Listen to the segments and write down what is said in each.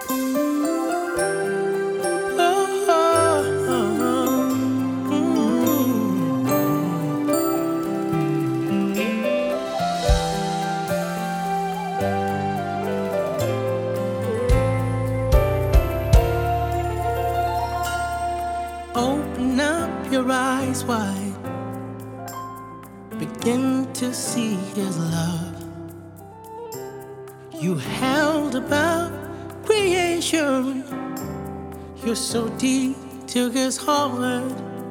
Open up your eyes wide, begin to see His love. You held above creation, you're so deep to His heart.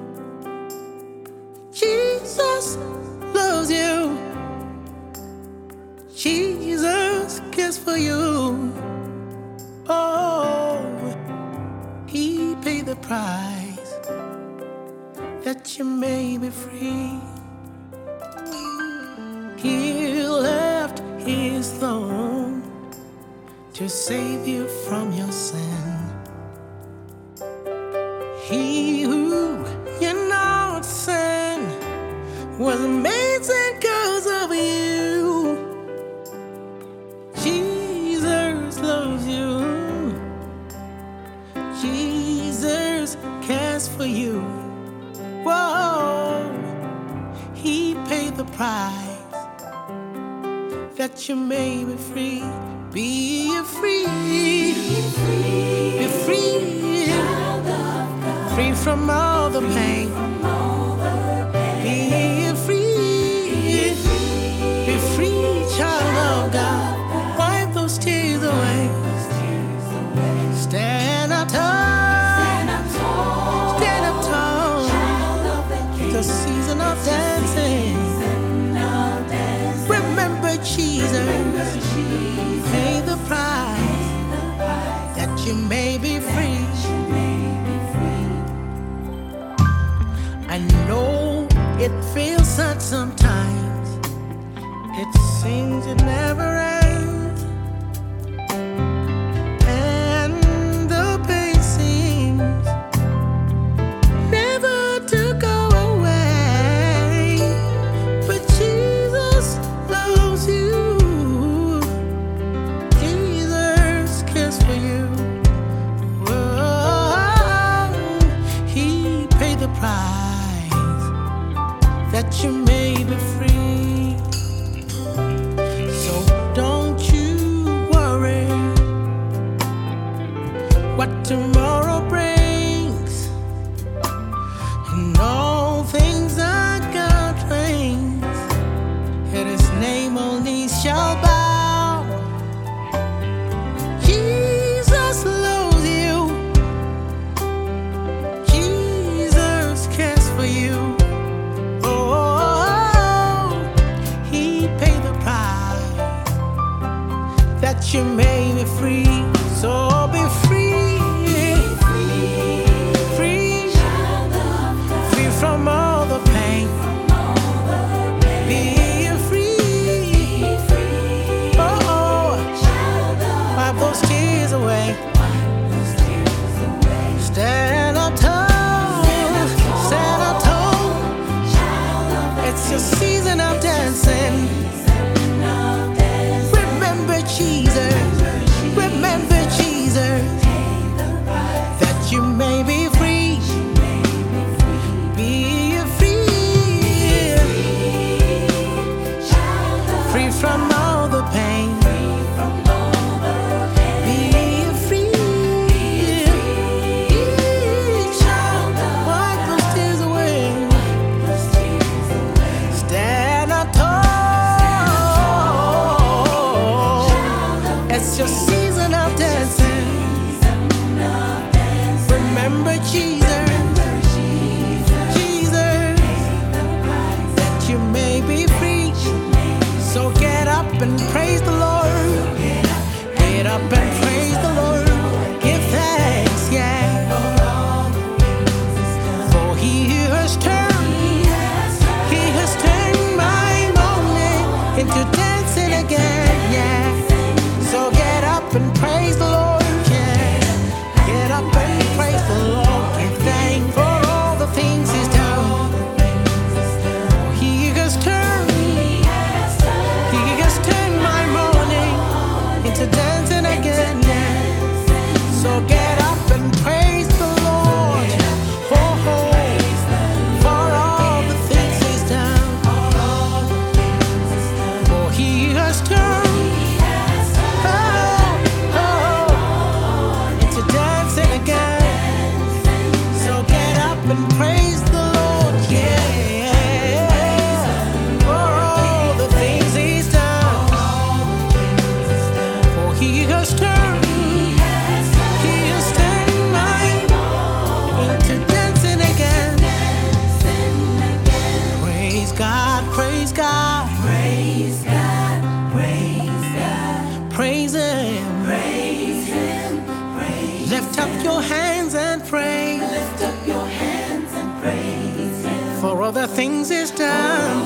Jesus loves you, Jesus cares for you. Oh, He paid the price that you may be free. He left His throne to save you from your sin. He who cannot sin was amazing because of you. Jesus loves you, Jesus cares for you. Whoa, He paid the price that you may be free. Be free, be free, free from all the pain. Be free, be free, child of God. Wipe those tears away. Stand up tall, stand up tall. The season of dancing. Remember Jesus, pay the price that you may be free. I know it feels sad sometimes, it seems it never ends, and the pain seems never to go away. But Jesus loves you, Jesus cares for you. Whoa, He paid the price that you may be free. So don't you worry what tomorrow brings. And all things are God reigns, at His name all knees shall bow. Jesus loves you, Jesus cares for you. Oh, He paid the price that you may be free. So be free, free, free from all the pain. Be free, oh, wipe those tears away. Stand up tall, stand up tall. It's your season of dancing. Remember Jesus, remember Jesus, that you may be free. Be free, free from all the pain. Be free, child, wipe those tears away. Stand up tall, it's your season of dancing. Remember Jesus, Jesus, that you may be free. So get up and praise the Lord. Get up and praise the Lord. Give thanks, yeah. For He has turned my mourning into dancing again, yeah. So get up and praise the Lord, yeah. Get up and praise the Lord. Give thanks for all the things He's done. For He has turned my mourning the things He's done.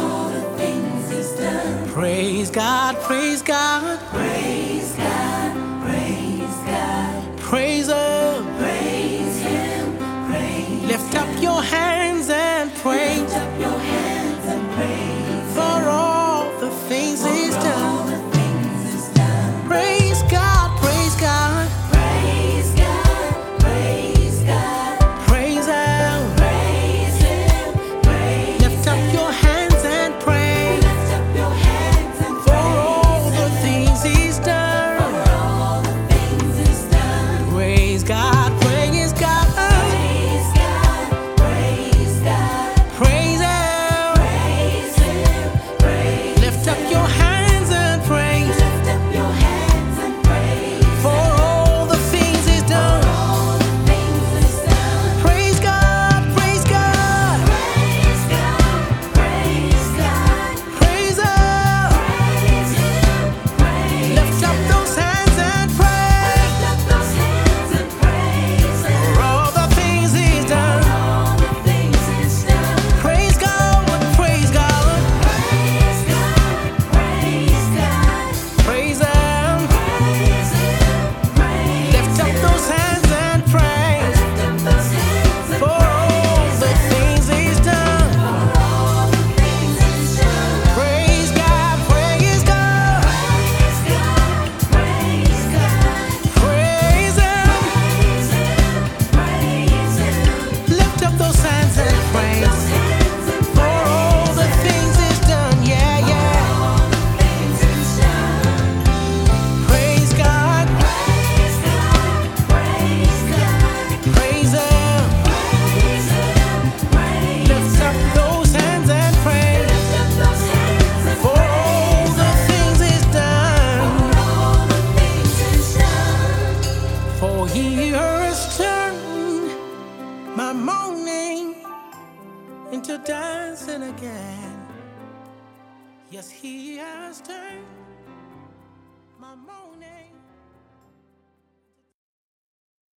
Praise God, praise God, Praise God, praise God, praise Him. praise Him, praise. Lift up your hands and praise Lift up your hands and praise for all the things He's all done. the things He's done. Praise God, praise God, Praise God, praise God, praise Him. praise Him, praise. Lift up your hands and praise Lift up your hands and for all praise the things He's done. for all the things He's done. Praise God, praise God, Praise God, praise God, praise Him. praise Him, praise. Lift up your hands and praise Lift up your hands and praise for all the things He's done. all the things He's done. Praise God, praise God, Praise God, praise God, praise Him. praise Him, praise. Lift up those hands and praise Lift up those hands and praise Him for all the things He's done. all the things He's done. Praise God, praise God, Praise God, praise God, praise Him. praise Him, praise. Lift up those hands and praise Lift up those hands and for all the things He's done. all the things He's done. Praise God, praise God, Praise God, praise God, praise Him. praise Him, praise Him. Lift up those hands and praise Those hands and for all the things He's done. Yeah, yeah. all the things He's done. Praise God, Praise God, praise God, praise Him. praise Him, praise. Lift up those hands and praise Lift up those hands and for all the things He's done. all the things He's done. For He has turned my mourning into dancing again. Yes, He has turned